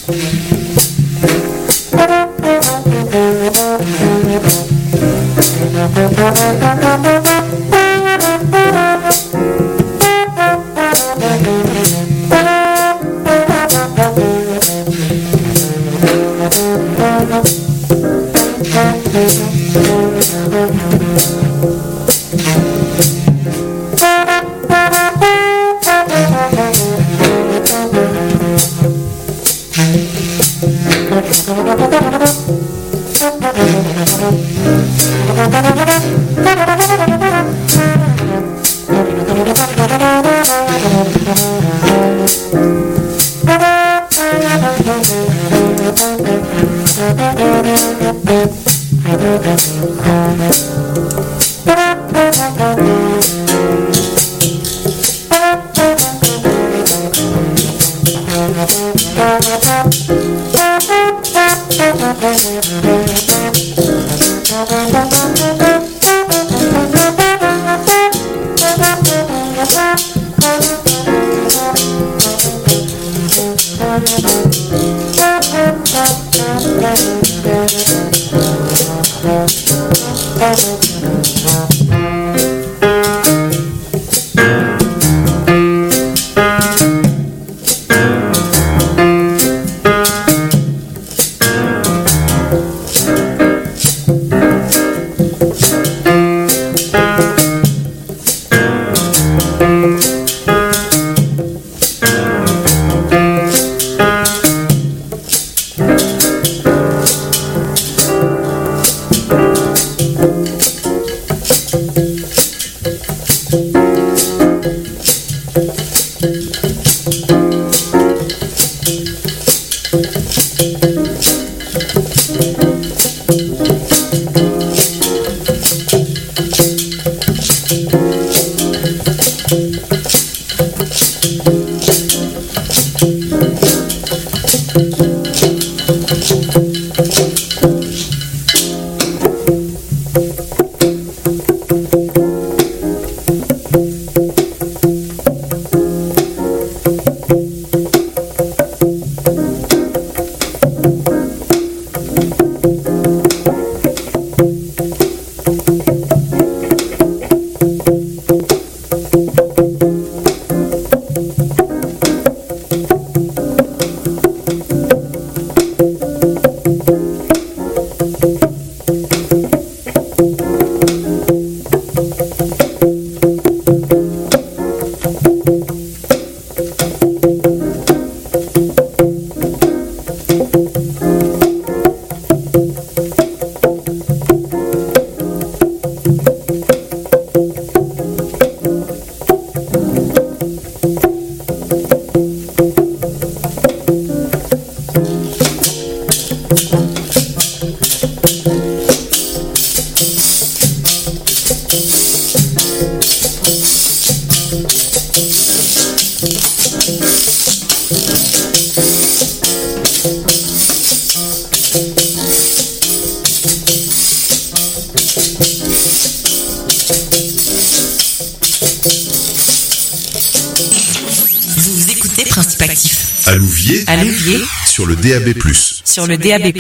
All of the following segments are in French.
À Louviers, sur le DAB+. Sur le DAB+.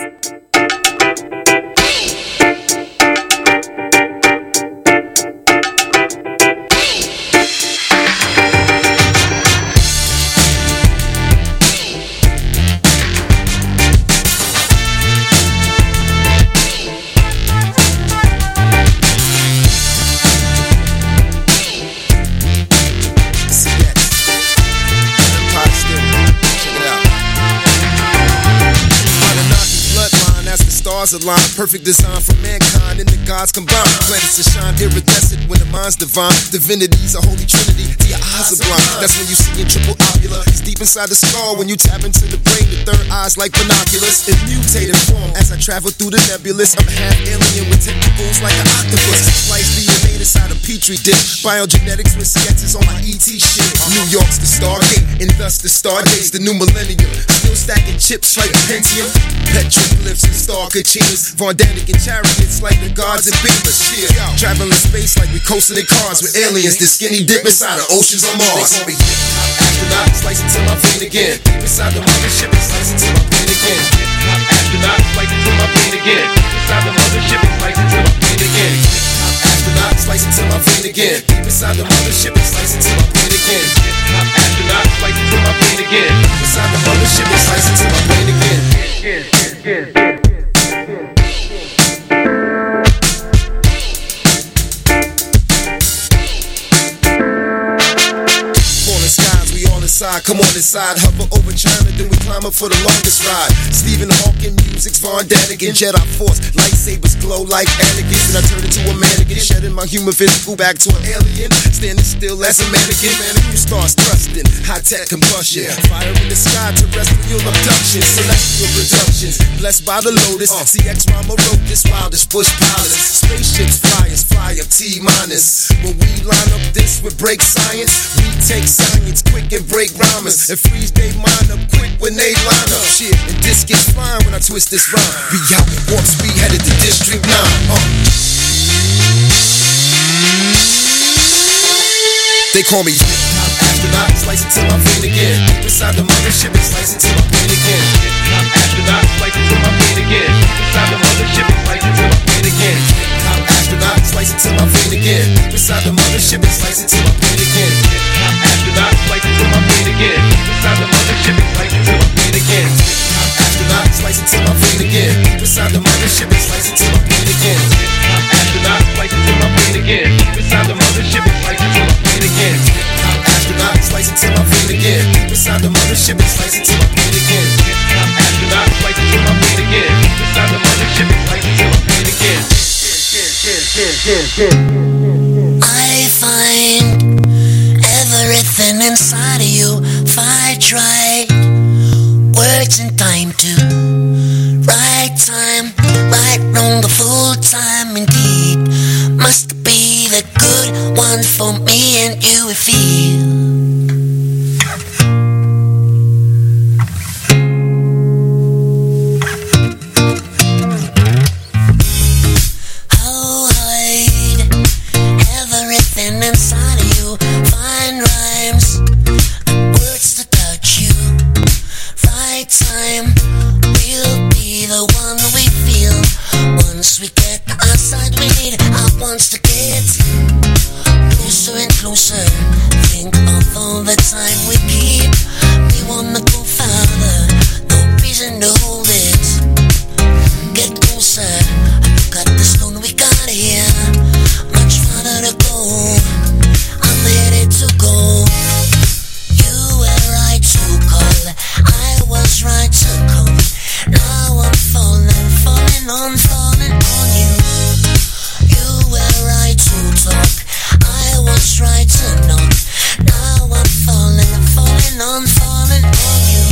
Align, perfect design for mankind and the gods combined. Planets to shine iridescent when the mind's divine. Divinity's a holy trinity, your eyes are blind. That's when you see in triple ovula. It's deep inside the skull when you tap into the brain. The third eye's like binoculars. In mutated form as I travel through the nebulous. I'm half alien with tentacles like an octopus. Slice DNA inside a petri dish. Biogenetics with sketches on my ET shit. New York's the Stargate, and thus the Stargates, the new millennium. Still stacking chips like Pentium. Petroglyphs and star kachinas. Von Daniken chariots like the gods and beamers. Yeah. Traveling space like we coasting in cars with aliens. The skinny dip inside the oceans on Mars. They call me astronaut, slice into my vein again. Deep inside the mothership, slice into come on inside, hover over China, then we climb up for the longest ride. Stephen Hawking, music's Von Daniken, Jedi Force, lightsabers glow like Anakin. Then I turn into a mannequin, shedding my human physical back to an alien, standing still as a mannequin. Mannequin stars thrusting, high-tech combustion, fire in the sky, terrestrial abduction, celestial productions, blessed by the lotus. CX Rama wrote this wildest bush palace. Spaceships flyers, fly up T-minus. When we line up this with break science, we take science quick and break rhymers, and freeze they mind up quick when they line up. Shit, and this gets flying when I twist this rhyme. Be out at warp speed, headed to District 9. They call me hip-hop astronaut, slice it till my vein again. Deep inside the mothership and slice it till my vein again. Hip-hop astronaut, slice it till my vein again. Deep inside the mothership and slice it till my vein again. Hip-hop astronaut, slice it till my vein again. Deep inside the mothership and slice it till my vein again. Hip-hop astronaut, slice it till my vein again. Deep inside the mothership and slice it till my vein again. Hip-hop astronaut, slice it till my vein again. Deep inside the mothership and slice it till my vein again. Hip-hop astronaut, slice it till my vein again. Deep inside the mothership and slice it till my vein again. Hip-hop astronaut, slice it till my vein again. Deep inside the mothership and slice it till my vein again. Hip-hop astronaut, slice it till my vein again. Deep inside the mothership and slice it till my vein again. I find everything inside of you. Fight right, words in time to right time, right wrong the full time indeed. Must be the good one for me and you we feel. Inside of you, find rhymes, words to touch you. Right time, we'll be the one we feel. Once we get outside, we need our wants to get closer and closer. Think of all the time we keep. We wanna go farther, no reason to hold it. Get closer, look at the stone we got here. Much farther to go. I'm ready to go. You were right to call. I was right to come. Now I'm falling, falling on you. You were right to talk. I was right to knock. Now I'm falling, falling on you.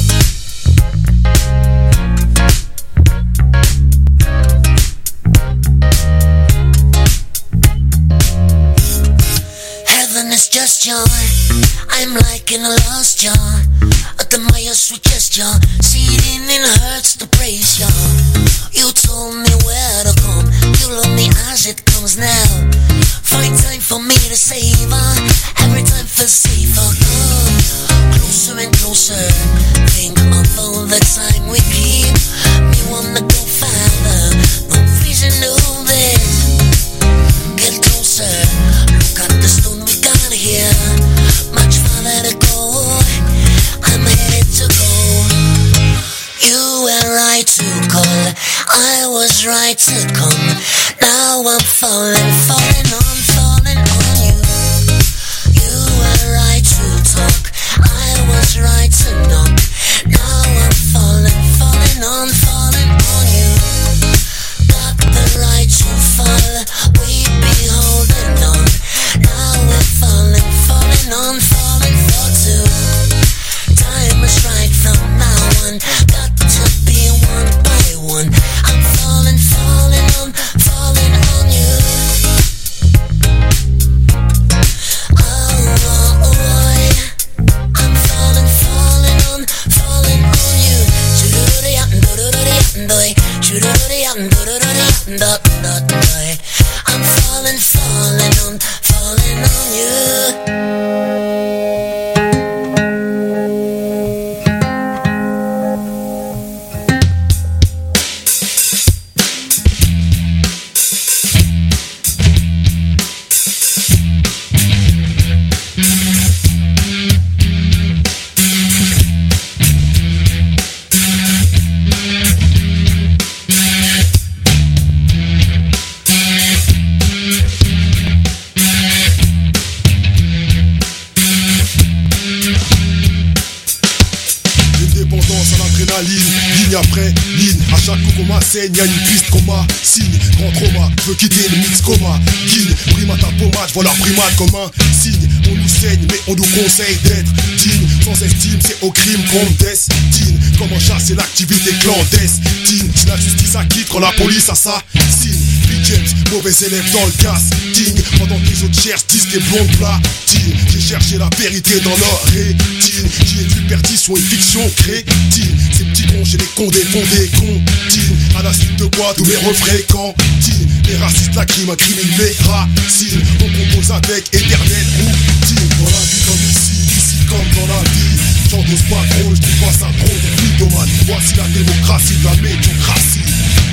It's just joy. I'm like in a lost jar. Admire sweet gesture. Seeding in hurts to praise ya. You told me where to come. You love me as it comes now. Find time for me to savor. Every time for safer. Come closer and closer. Think of all the time we keep. Me wanna go farther. No reason to hold it. Get closer. Look at the stone we got here, much farther to go. I'm headed to go. You were right to call. I was right to come. Now I'm falling, falling on you. You were right to talk. I was right to knock. Now I'm falling, falling on you. Got the right to fall. We be holding on. Now we're falling, falling on for two. Time is right from now on. Got to be one by one. I'm falling, falling on you. Oh boy, I'm falling, falling on you. I'm falling, falling on you. dépendance à l'adrénaline. Ligne après ligne, à chaque coup qu'on m'assaigne, y'a une piste qu'on m'assigne. Grand trauma, je veux quitter le mix coma. King, prime à ta pommade, j'vois la primate comme un signe. On nous saigne, mais on nous conseille d'être digne. Sans estime, c'est au crime qu'on destine. Comment chasser l'activité clandestine? Si la justice acquitte quand la police assassine. Big James, mauvais élève dans le casting. Pendant que les autres cherchent disques et blondes platines. J'ai cherché la vérité dans leur rétine. J'y ai vu perdition et fiction crétine. Ces petits cons, j'ai les condés fondés contines. À la suite de quoi tous mes refrains cantines. Les racistes lacryment, incriminent mes racines. On compose avec éternelle routine. Dans la vie comme ici comme dans la vie. J'endosse pas trop, je trouve pas ça trop de mythomane. Voici la démocratie de la médiocratie.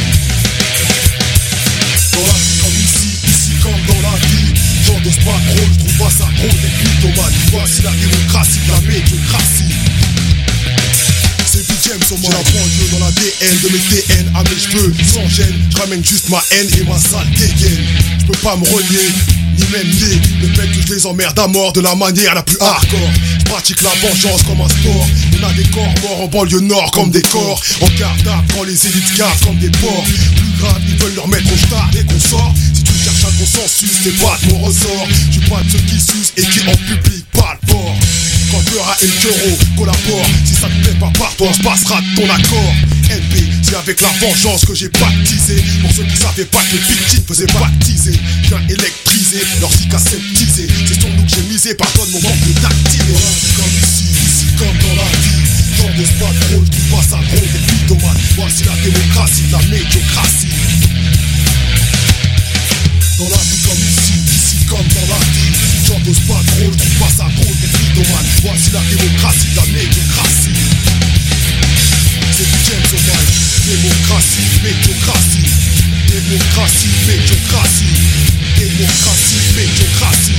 Dans la vie comme ici comme dans la vie. J'endosse pas trop, je trouve pas ça trop d'être mythomane. Voici la démocratie de la médiocratie. C'est Big James au moins. J'ai la banlieue dans l'ADN de mes TN à mes cheveux sans gêne. Je ramène juste ma haine et ma sale dégaine. Je peux pas me renier, ni même nier le fait que je les emmerde à mort de la manière la plus hardcore. Je pratique la vengeance comme un sport. On a des corps morts en banlieue nord comme des corps en cartable quand les élites cavent comme des porcs. Plus grave, ils veulent leur mettre au star dès qu'on sort. Si tu cherches un consensus, c'est pas de mon ressort. Je suis pas de ceux qui sucent et qui en public parlent fort. Quand Beurra et le Turo collabore, si ça te plaît pas par toi, on se passera de ton accord. NP, c'est avec la vengeance que j'ai baptisé. Pour ceux qui savaient pas que les victimes faisaient baptiser. Viens électriser, leur zik aseptisé. C'est sur nous que j'ai misé, pardonne mon manque d'activer. Dans la vie comme ici comme dans la vie. J'endosse pas trop, je trouve pas ça drôle des mythomanes. Voici la démocratie de la médiocratie. Dans la vie comme ici comme dans la vie. J'endosse pas trop, je trouve pas ça drôle des mythomanes. Voici la démocratie de la médiocratie. C'est du James au mic. Démocratie, médiocratie. Démocratie, médiocratie. Démocratie, médiocratie.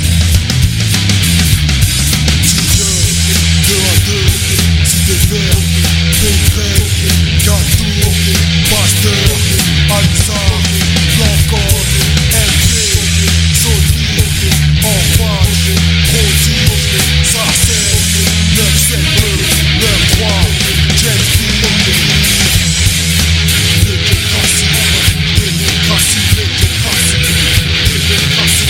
Deux à deux, cité vert, concret, gâteau, pasteur, Alisa, Blanco, LG, Sony, Enfant, Rodi, Sarcelle, 9-7-2, 9-3, James B. Médiocratie, démocratie, médiocratie, démocratie.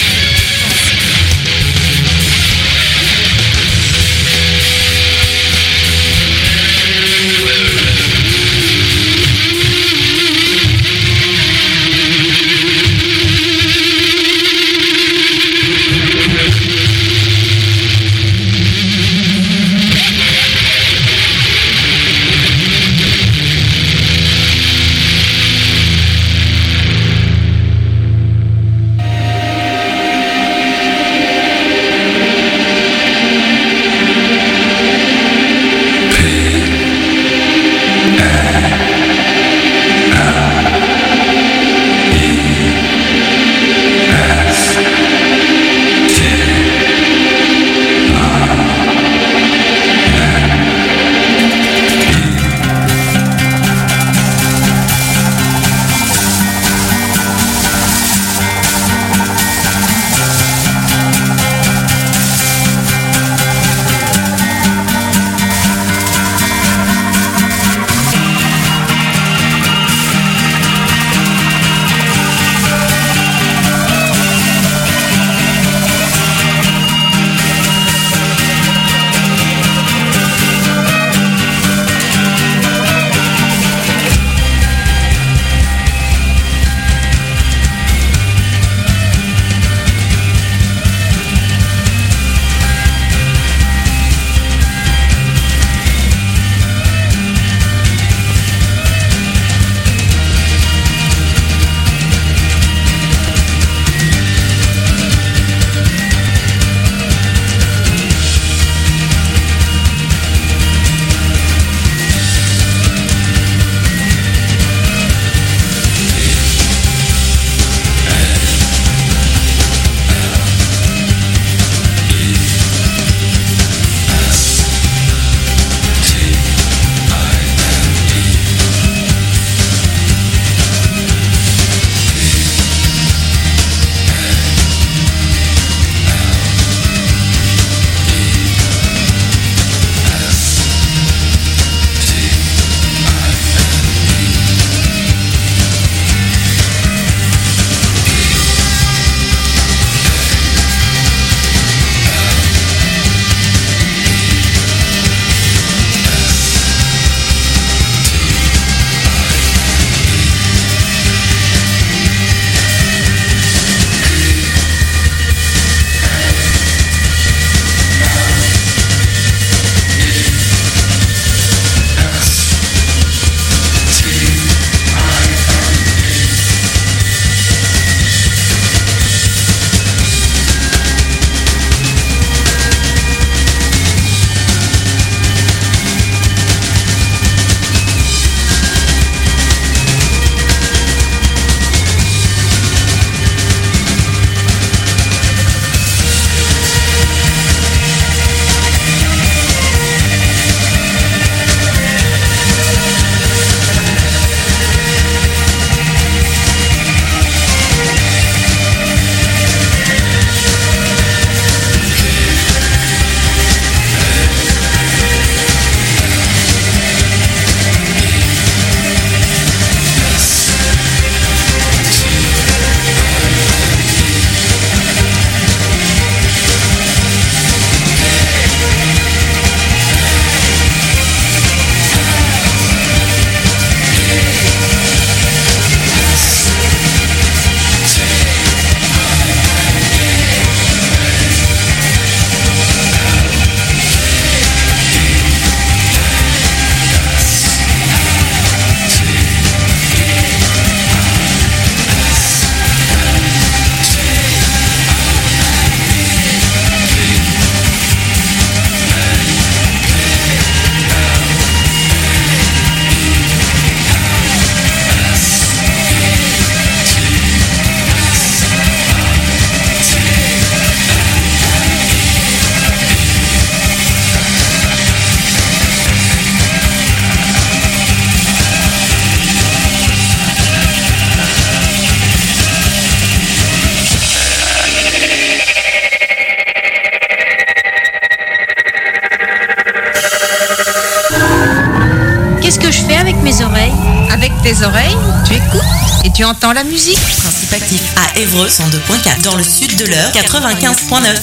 fais avec mes oreilles? Avec tes oreilles, tu écoutes et tu entends la musique. Principe actif à Évreux 102.4. Dans le sud de l'Eure 95.9.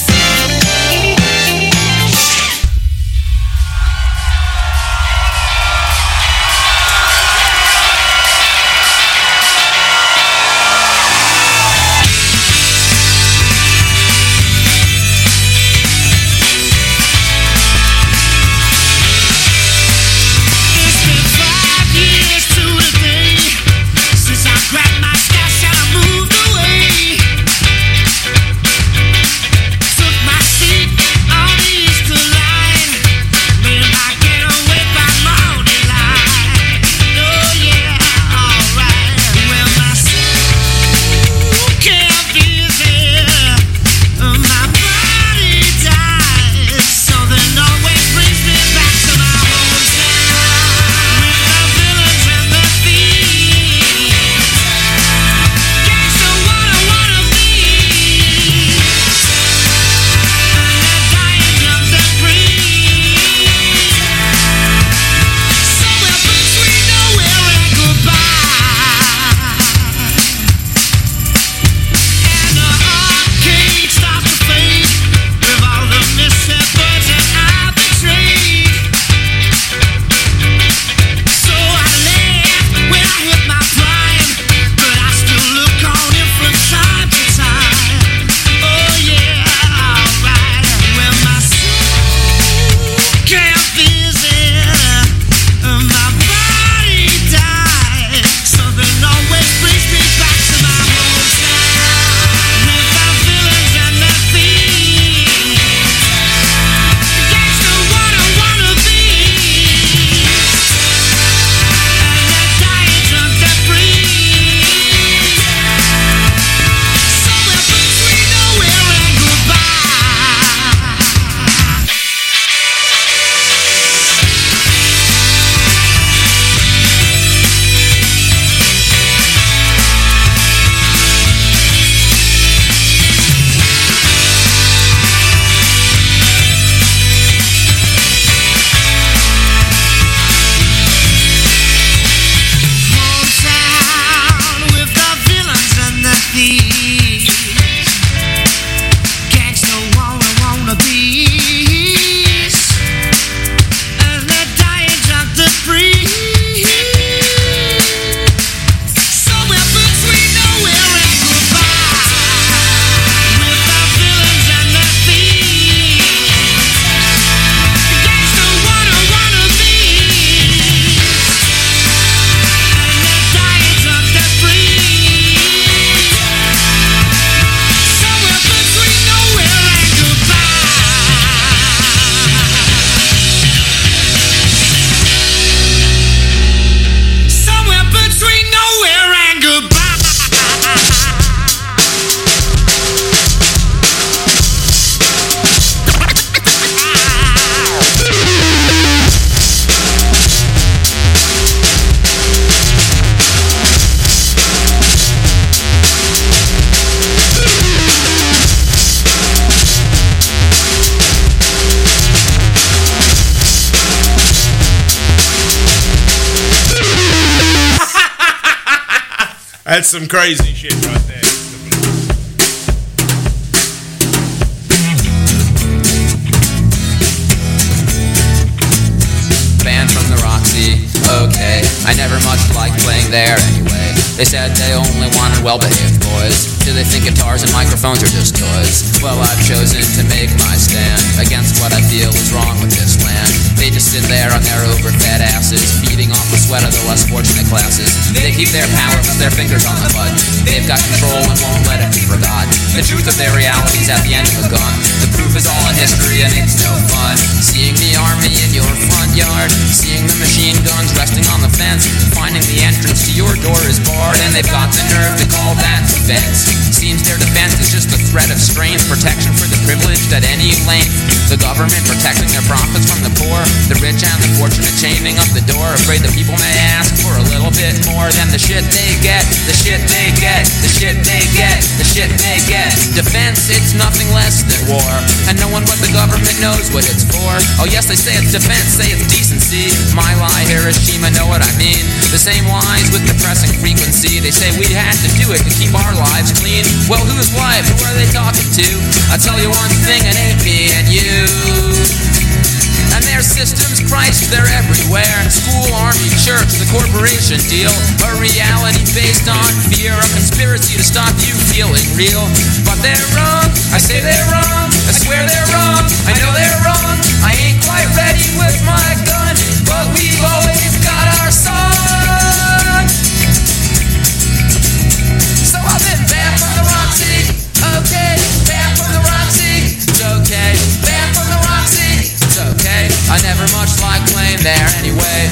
That's some crazy shit right there. Band from the Roxy, okay. I never much liked playing there anyway. They said they only wanted well-behaved boys. Do they think guitars and microphones are just toys? Well, I've chosen to make my stand against what I feel is wrong with this land. They just sit there on their overfed asses, feeding off the sweat of the less fortunate classes. They keep their power with their fingers on the button. They've got control and won't let it be forgotten. The truth of their reality's at the end of a gun. The proof is all in history and it's no fun. Seeing the army in your front yard, seeing the machine guns resting on the fence, finding the entrance to your door is barred, and they've got the nerve to call that defense. Seems their defense is just a threat of strange protection for the privileged at any length. The government protecting their profits from the poor, the rich and the fortunate chaining up the door, afraid the people may ask for a little little bit more than the shit they get. The shit they get, the shit they get, the shit they get. Defense, it's nothing less than war, and no one but the government knows what it's for. Oh yes, they say it's defense, say it's decency. My lie, Hiroshima, know what I mean. The same lies with depressing frequency. They say we had to do it to keep our lives clean. Well, whose life? Who are they talking to? I tell you one thing, it ain't me and you. And their systems, Christ, they're everywhere. School, army, church, the corporation deal. A reality based on fear, a conspiracy to stop you feeling real. But they're wrong, I say they're wrong, I swear they're wrong, I know they're wrong. I ain't quite ready with my gun, but we've always got our song. So I've been banned from the Roxy, okay, banned from the Roxy, it's okay, banned from the Roxy. It's okay, I never much like playing there anyway.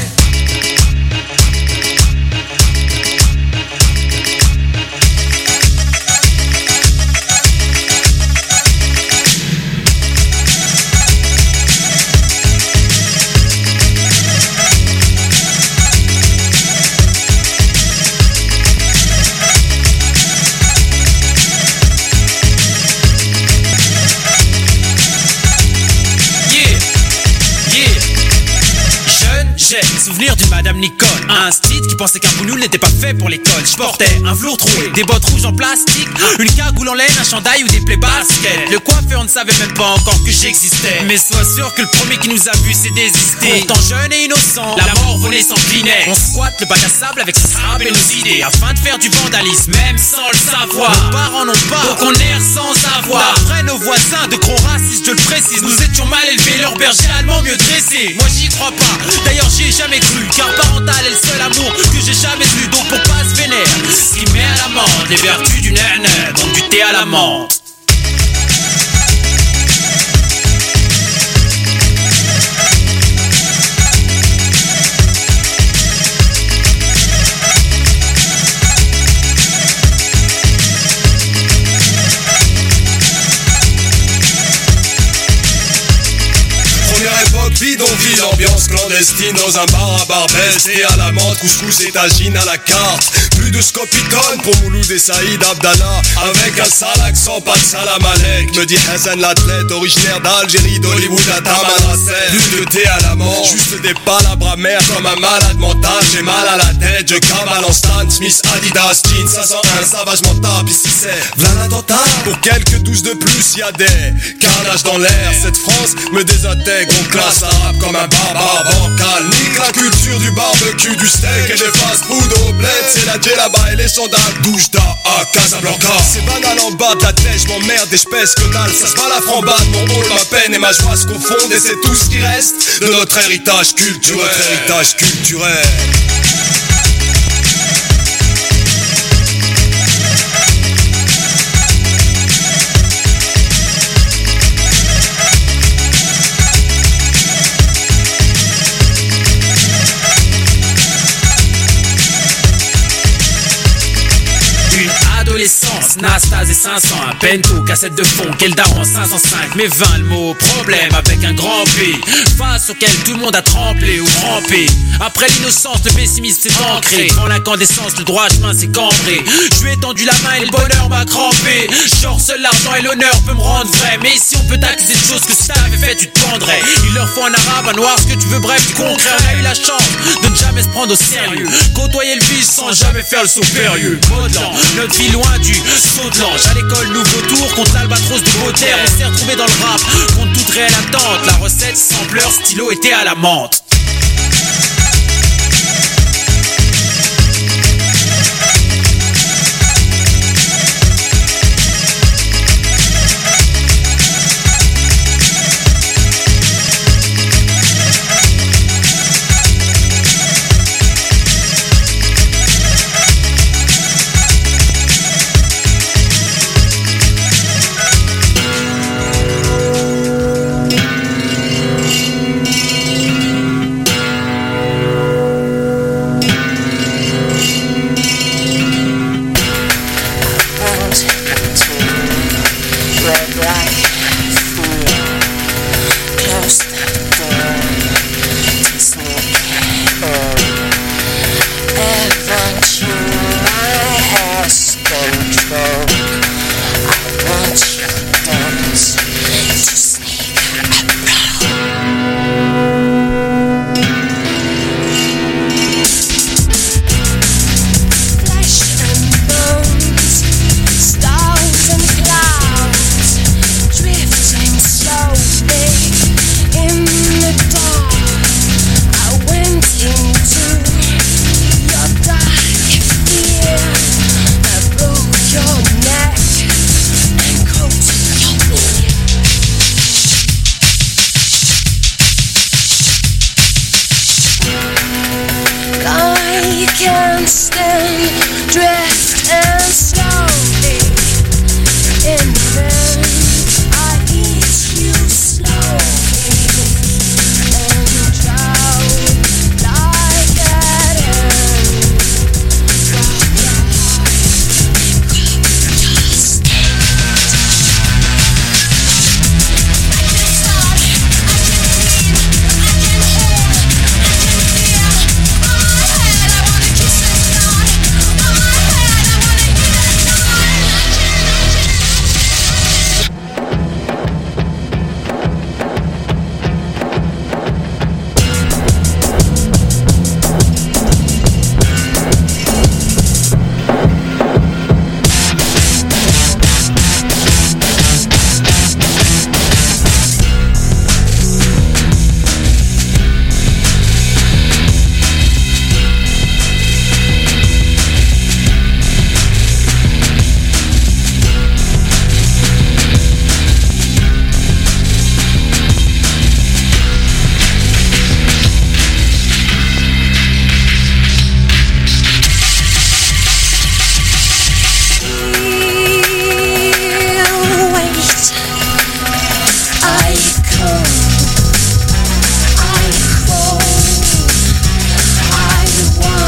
Souvenir d'une Madame Nicole, un style qui pensait qu'un boulot n'était pas fait pour l'école. Je portais un velours troué, des bottes rouges en plastique, une cagoule en laine, un chandail ou des plaies baskets. Le coiffeur ne savait même pas encore que j'existais, mais sois sûr que le premier qui nous a vu s'est désisté. Pourtant jeune et innocent, la mort volait sans clinet. On squatte le bac à sable avec ses sable et nos idées, afin de faire du vandalisme, même sans le savoir. Nos parents n'ont pas, donc on erre sans avoir. D'après nos voisins de gros racistes, je le précise, nous étions mal élevés, leur berger allemand mieux dressé. Moi j'y crois pas, d'ailleurs j'y ai jamais cru, car parental est le seul amour que j'ai jamais eu. Donc pour pas se vénère, ce qui met à l'amende les vertus du nana, donc du thé à la menthe. Bidonville, ambiance clandestine dans un bar à Barbès. Et à la menthe, couscous et tagine à la carte. Plus de scopitone pour Mouloud et Saïd Abdallah. Avec un sale accent, pas de salam alek. Me dit Hassan l'athlète, originaire d'Algérie, d'Hollywood à Tamanrasset. Plus de thé à la menthe, juste des palabres amères comme un malade mental. J'ai mal à la tête, je cavale en Stan Smith, Adidas, jeans 501, savage mental. Ici c'est v'là l'attentat. Pour quelques douces de plus, y'a des carnages dans l'air. Cette France me désintègre, on classe arabe comme un barbare bancal. Nique la culture du barbecue, du steak et des fast-food au bled. C'est la djellaba et les sandales. Douche à Casablanca. C'est banal en bas de la tête, j'm'emmerde et j'pèse que dalle. Ça se bat la frambade, mon rôle, ma peine et ma joie se confondent. Et c'est tout ce qui reste de notre héritage culturel. Adolescence, Nastase et 500, un Pento, cassette de fond, quel daron 505, mais 20 le mot, problème avec un grand P, face auquel tout le monde a tremblé ou trempé. Après l'innocence, le pessimisme s'est ancré, dans l'incandescence, le droit chemin s'est cambré. Je lui ai tendu la main et le bonheur m'a crampé. Genre seul l'argent et l'honneur peut me rendre vrai, mais ici on peut t'accuser de choses que si t'avais fait tu te pendrais. Il leur faut un arabe, un noir, ce que tu veux, bref du concret. On a eu la chance de ne jamais se prendre au sérieux, côtoyer le vice sans jamais faire le saut périlleux. Modelant, notre vie loin du saut de l'ange. À l'école, nouveau tour contre l'albatros de Baudelaire. On s'est retrouvé dans le rap contre toute réelle attente. La recette, sampleur, stylo était à la menthe. can't stand drift and slowly in